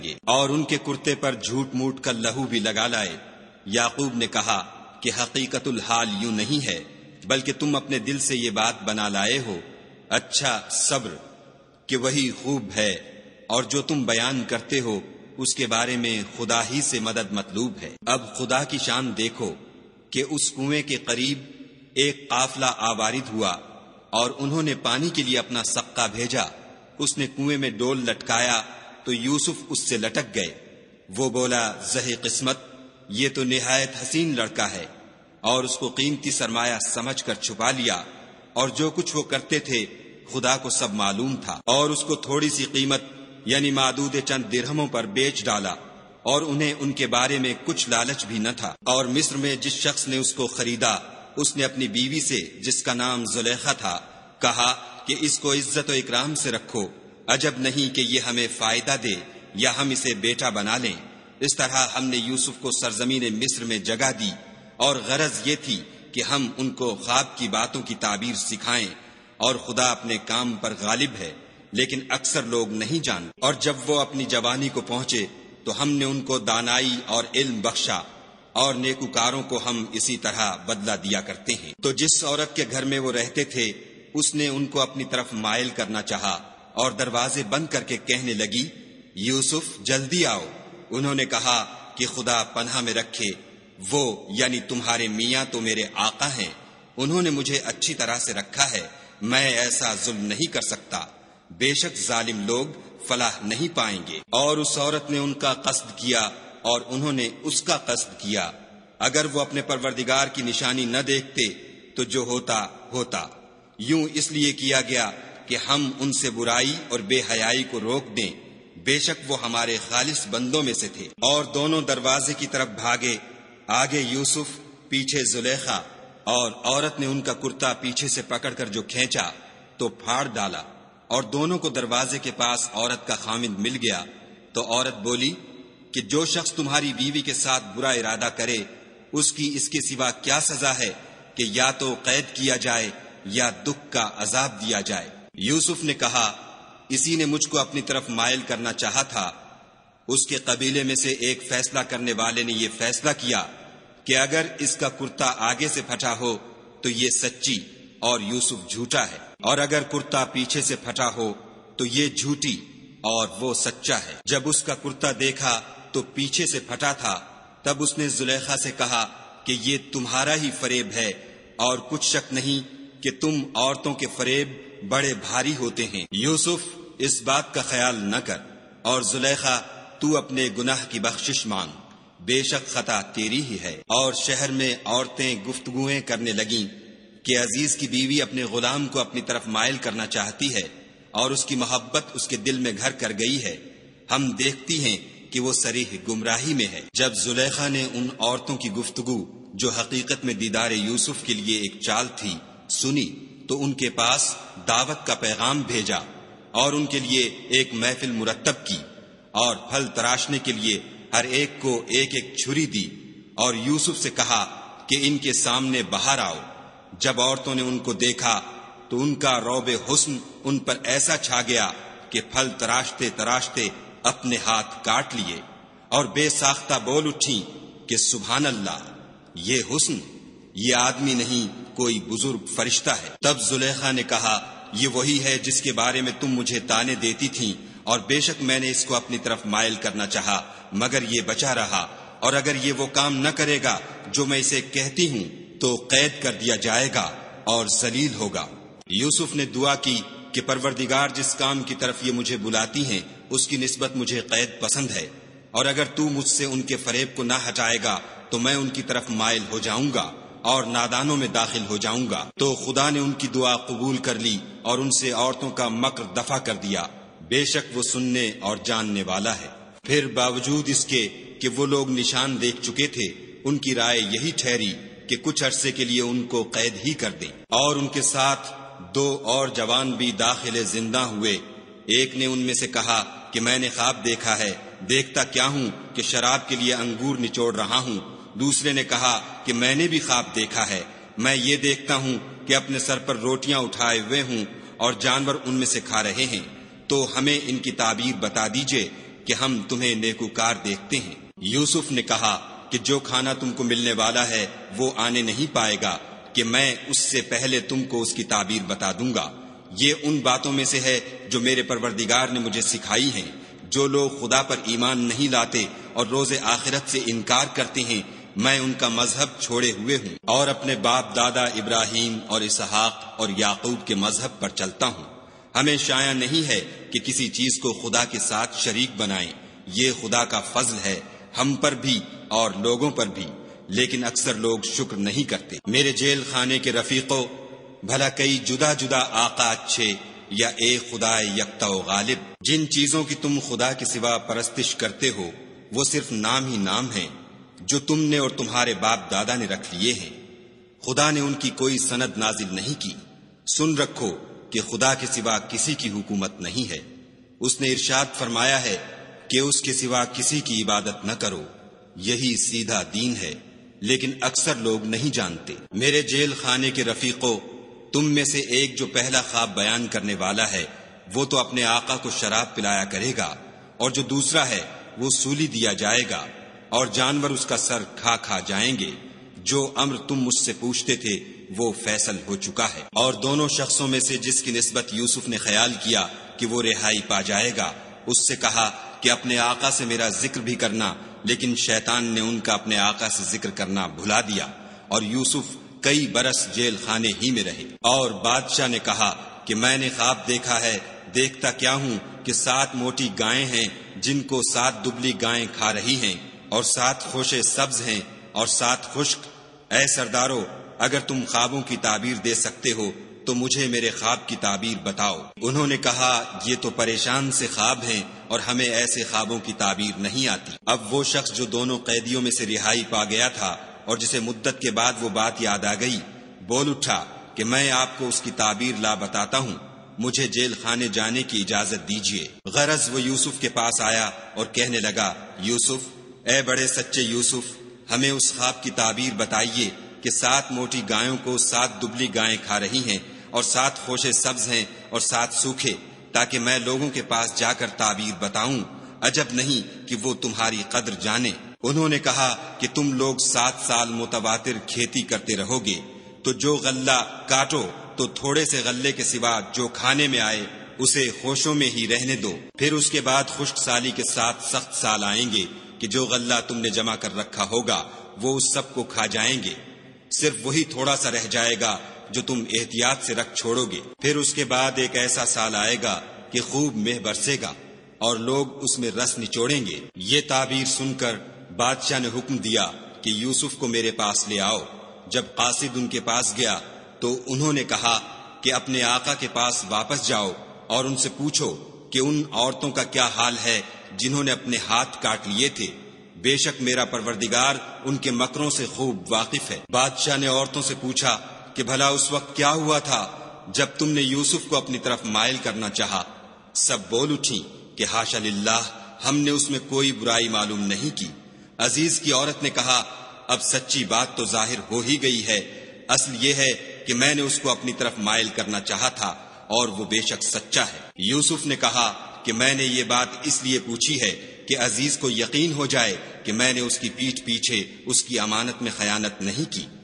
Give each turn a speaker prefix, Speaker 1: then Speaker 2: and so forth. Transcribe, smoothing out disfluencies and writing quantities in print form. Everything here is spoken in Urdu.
Speaker 1: اور ان کے کرتے پر جھوٹ موٹ کا لہو بھی لگا لائے۔ یعقوب نے کہا کہ حقیقت الحال یوں نہیں ہے، بلکہ تم اپنے دل سے یہ بات بنا لائے ہو۔ اچھا صبر کہ وہی خوب ہے، اور جو تم بیان کرتے ہو اس کے بارے میں خدا ہی سے مدد مطلوب ہے۔ اب خدا کی شان دیکھو کہ اس کنویں کے قریب ایک قافلہ آوارد ہوا، اور انہوں نے پانی کے لیے اپنا سقا بھیجا۔ اس نے کنویں میں ڈول لٹکایا تو یوسف اس سے لٹک گئے۔ وہ بولا، زہے قسمت، یہ تو نہایت حسین لڑکا ہے، اور اس کو قیمتی سرمایہ سمجھ کر چھپا لیا، اور جو کچھ وہ کرتے تھے خدا کو سب معلوم تھا، اور اس کو تھوڑی سی قیمت یعنی معدود چند درہموں پر بیچ ڈالا، اور انہیں ان کے بارے میں کچھ لالچ بھی نہ تھا۔ اور مصر میں جس شخص نے اس کو خریدا، اس نے اپنی بیوی سے جس کا نام زلیخا تھا کہا کہ اس کو عزت و اکرام سے رکھو، عجب نہیں کہ یہ ہمیں فائدہ دے یا ہم اسے بیٹا بنا لیں۔ اس طرح ہم نے یوسف کو سرزمین مصر میں جگہ دی، اور غرض یہ تھی کہ ہم ان کو خواب کی باتوں کی تعبیر سکھائیں، اور خدا اپنے کام پر غالب ہے، لیکن اکثر لوگ نہیں جانتے۔ اور جب وہ اپنی جوانی کو پہنچے تو ہم نے ان کو دانائی اور علم بخشا، اور نیکوکاروں کو ہم اسی طرح بدلہ دیا کرتے ہیں۔ تو جس عورت کے گھر میں وہ رہتے تھے اس نے ان کو اپنی طرف مائل کرنا چاہا، اور دروازے بند کر کے کہنے لگی، یوسف جلدی آؤ۔ انہوں نے کہا کہ خدا پناہ میں رکھے، وہ یعنی تمہارے میاں تو میرے آقا ہیں، انہوں نے مجھے اچھی طرح سے رکھا ہے، میں ایسا ظلم نہیں کر سکتا، بے شک ظالم لوگ فلاح نہیں پائیں گے۔ اور اس عورت نے ان کا قصد کیا اور انہوں نے اس کا قصد کیا۔ اگر وہ اپنے پروردگار کی نشانی نہ دیکھتے تو جو ہوتا ہوتا، یوں اس لیے کیا گیا کہ ہم ان سے برائی اور بے حیائی کو روک دیں، بے شک وہ ہمارے خالص بندوں میں سے تھے۔ اور دونوں دروازے کی طرف بھاگے، آگے یوسف، پیچھے زلیخا، اور عورت نے ان کا کرتا پیچھے سے پکڑ کر جو کھینچا تو پھاڑ ڈالا، اور دونوں کو دروازے کے پاس عورت کا خامند مل گیا۔ تو عورت بولی کہ جو شخص تمہاری بیوی کے ساتھ برا ارادہ کرے اس کی اس کے سوا کیا سزا ہے کہ یا تو قید کیا جائے یا دکھ کا عذاب دیا جائے۔ یوسف نے کہا، اسی نے مجھ کو اپنی طرف مائل کرنا چاہا تھا۔ اس کے قبیلے میں سے ایک فیصلہ کرنے والے نے یہ فیصلہ کیا کہ اگر اس کا کرتا آگے سے پھٹا ہو تو یہ سچی اور یوسف جھوٹا ہے، اور اگر کرتا پیچھے سے پھٹا ہو تو یہ جھوٹی اور وہ سچا ہے۔ جب اس کا کرتا دیکھا تو پیچھے سے پھٹا تھا، تب اس نے زلیخا سے کہا کہ یہ تمہارا ہی فریب ہے، اور کچھ شک نہیں کہ تم عورتوں کے فریب بڑے بھاری ہوتے ہیں۔ یوسف، اس بات کا خیال نہ کر، اور زلیخا تو اپنے گناہ کی بخشش مانگ، بے شک خطا تیری ہی ہے۔ اور شہر میں عورتیں گفتگویں کرنے لگیں کہ عزیز کی بیوی اپنے غلام کو اپنی طرف مائل کرنا چاہتی ہے، اور اس کی محبت اس کے دل میں گھر کر گئی ہے، ہم دیکھتی ہیں کہ وہ صریح گمراہی میں ہے۔ جب زلیخا نے ان عورتوں کی گفتگو جو حقیقت میں دیدار یوسف کے لیے ایک چال تھی سنی تو ان کے پاس دعوت کا پیغام بھیجا، اور ان کے لیے ایک محفل مرتب کی، اور پھل تراشنے کے لیے ہر ایک کو ایک ایک چھری دی، اور یوسف سے کہا کہ ان کے سامنے باہر آؤ۔ جب عورتوں نے ان کو دیکھا تو ان کا روب حسن ان پر ایسا چھا گیا کہ پھل تراشتے تراشتے اپنے ہاتھ کاٹ لیے، اور بے ساختہ بول اٹھیں کہ سبحان اللہ، یہ حسن، یہ آدمی نہیں کوئی بزرگ فرشتہ ہے۔ تب زلیخا نے کہا، یہ وہی ہے جس کے بارے میں تم مجھے تانے دیتی تھیں، اور بے شک میں نے اس کو اپنی طرف مائل کرنا چاہا مگر یہ بچا رہا، اور اگر یہ وہ کام نہ کرے گا جو میں اسے کہتی ہوں تو قید کر دیا جائے گا اور ذلیل ہوگا۔ یوسف نے دعا کی کہ پروردگار جس کام کی طرف یہ مجھے بلاتی ہیں اس کی نسبت مجھے قید پسند ہے، اور اگر تو مجھ سے ان کے فریب کو نہ ہٹائے گا تو میں ان کی طرف مائل ہو جاؤں گا اور نادانوں میں داخل ہو جاؤں گا۔ تو خدا نے ان کی دعا قبول کر لی اور ان سے عورتوں کا مکر دفع کر دیا، بے شک وہ سننے اور جاننے والا ہے۔ پھر باوجود اس کے کہ وہ لوگ نشان دیکھ چکے تھے، ان کی رائے یہی ٹھہری کہ کچھ عرصے کے لیے ان کو قید ہی کر دیں۔ اور ان کے ساتھ 2 اور جوان بھی داخل زندہ ہوئے۔ ایک نے ان میں سے کہا کہ میں نے خواب دیکھا ہے، دیکھتا کیا ہوں کہ شراب کے لیے انگور نچوڑ رہا ہوں۔ دوسرے نے کہا کہ میں نے بھی خواب دیکھا ہے، میں یہ دیکھتا ہوں کہ اپنے سر پر روٹیاں اٹھائے ہوئے ہوں اور جانور ان میں سے کھا رہے ہیں، تو ہمیں ان کی تعبیر بتا دیجئے کہ ہم تمہیں نیکوکار دیکھتے ہیں۔ یوسف نے کہا کہ جو کھانا تم کو ملنے والا ہے وہ آنے نہیں پائے گا کہ میں اس سے پہلے تم کو اس کی تعبیر بتا دوں گا۔ یہ ان باتوں میں سے ہے جو میرے پروردگار نے مجھے سکھائی ہیں۔ جو لوگ خدا پر ایمان نہیں لاتے اور روز آخرت سے انکار کرتے ہیں، میں ان کا مذہب چھوڑے ہوئے ہوں اور اپنے باپ دادا ابراہیم اور اسحاق اور یعقوب کے مذہب پر چلتا ہوں۔ ہمیں شایع نہیں ہے کہ کسی چیز کو خدا کے ساتھ شریک بنائیں، یہ خدا کا فضل ہے ہم پر بھی اور لوگوں پر بھی، لیکن اکثر لوگ شکر نہیں کرتے۔ میرے جیل خانے کے رفیقوں، بھلا کئی جدا جدا آقا اچھے یا ایک خدا یکتا و غالب؟ جن چیزوں کی تم خدا کے سوا پرستش کرتے ہو وہ صرف نام ہی نام ہیں جو تم نے اور تمہارے باپ دادا نے رکھ لیے ہیں۔ خدا نے ان کی کوئی سند نازل نہیں کی۔ سن رکھو کہ خدا کے سوا کسی کی حکومت نہیں ہے۔ اس نے ارشاد فرمایا ہے کہ اس کے سوا کسی کی عبادت نہ کرو، یہی سیدھا دین ہے، لیکن اکثر لوگ نہیں جانتے۔ میرے جیل خانے کے رفیقوں، تم میں سے ایک جو پہلا خواب بیان کرنے والا ہے وہ تو اپنے آقا کو شراب پلایا کرے گا، اور جو دوسرا ہے وہ سولی دیا جائے گا اور جانور اس کا سر کھا کھا جائیں گے۔ جو امر تم مجھ سے پوچھتے تھے وہ فیصل ہو چکا ہے۔ اور دونوں شخصوں میں سے جس کی نسبت یوسف نے خیال کیا کہ وہ رہائی پا جائے گا، اس سے کہا کہ اپنے آقا سے میرا ذکر بھی کرنا، لیکن شیطان نے ان کا اپنے آقا سے ذکر کرنا بھلا دیا، اور یوسف کئی برس جیل خانے ہی میں رہے۔ اور بادشاہ نے کہا کہ میں نے خواب دیکھا ہے، دیکھتا کیا ہوں کہ 7 موٹی گائیں ہیں جن کو 7 دبلی گائیں کھا رہی ہیں، اور 7 خوشے سبز ہیں اور 7 خشک۔ اے سردارو، اگر تم خوابوں کی تعبیر دے سکتے ہو تو مجھے میرے خواب کی تعبیر بتاؤ۔ انہوں نے کہا یہ تو پریشان سے خواب ہیں اور ہمیں ایسے خوابوں کی تعبیر نہیں آتی۔ اب وہ شخص جو دونوں قیدیوں میں سے رہائی پا گیا تھا اور جسے مدت کے بعد وہ بات یاد آ گئی، بول اٹھا کہ میں آپ کو اس کی تعبیر لا بتاتا ہوں، مجھے جیل خانے جانے کی اجازت دیجیے۔ غرض وہ یوسف کے پاس آیا اور کہنے لگا، یوسف، اے بڑے سچے یوسف، ہمیں اس خواب کی تعبیر بتائیے کہ 7 موٹی گایوں کو 7 دبلی گائیں کھا رہی ہیں اور 7 خوشے سبز ہیں اور 7 سوکھے، تاکہ میں لوگوں کے پاس جا کر تعبیر بتاؤں۔ عجب نہیں کہ وہ تمہاری قدر جانے۔ انہوں نے کہا کہ تم لوگ 7 سال متواتر کھیتی کرتے رہو گے، تو جو غلہ کاٹو تو تھوڑے سے غلے کے سوا جو کھانے میں آئے اسے خوشوں میں ہی رہنے دو۔ پھر اس کے بعد خشک سالی کے 7 سخت سال آئیں گے کہ جو غلہ تم نے جمع کر رکھا ہوگا وہ اس سب کو کھا جائیں گے، صرف وہی تھوڑا سا رہ جائے گا جو تم احتیاط سے رکھ چھوڑو گے۔ پھر اس کے بعد ایک ایسا سال آئے گا کہ خوب مہ برسے گا اور لوگ اس میں رس نچوڑیں گے۔ یہ تعبیر سن کر بادشاہ نے حکم دیا کہ یوسف کو میرے پاس لے آؤ۔ جب قاصد ان کے پاس گیا تو انہوں نے کہا کہ اپنے آقا کے پاس واپس جاؤ اور ان سے پوچھو کہ ان عورتوں کا کیا حال ہے جنہوں نے اپنے ہاتھ کاٹ لیے تھے، بے شک میرا پروردگار ان کے مکروں سے خوب واقف ہے۔ بادشاہ نے عورتوں سے پوچھا کہ بھلا اس وقت کیا ہوا تھا جب تم نے یوسف کو اپنی طرف مائل کرنا چاہا؟ سب بول اٹھی کہ حاشا للہ، ہم نے اس میں کوئی برائی معلوم نہیں کی۔ عزیز کی عورت نے کہا اب سچی بات تو ظاہر ہو ہی گئی ہے، اصل یہ ہے کہ میں نے اس کو اپنی طرف مائل کرنا چاہا تھا اور وہ بے شک سچا ہے۔ یوسف نے کہا کہ میں نے یہ بات اس لیے پوچھی ہے کہ عزیز کو یقین ہو جائے کہ میں نے اس کی پیٹھ پیچھے اس کی امانت میں خیانت نہیں کی۔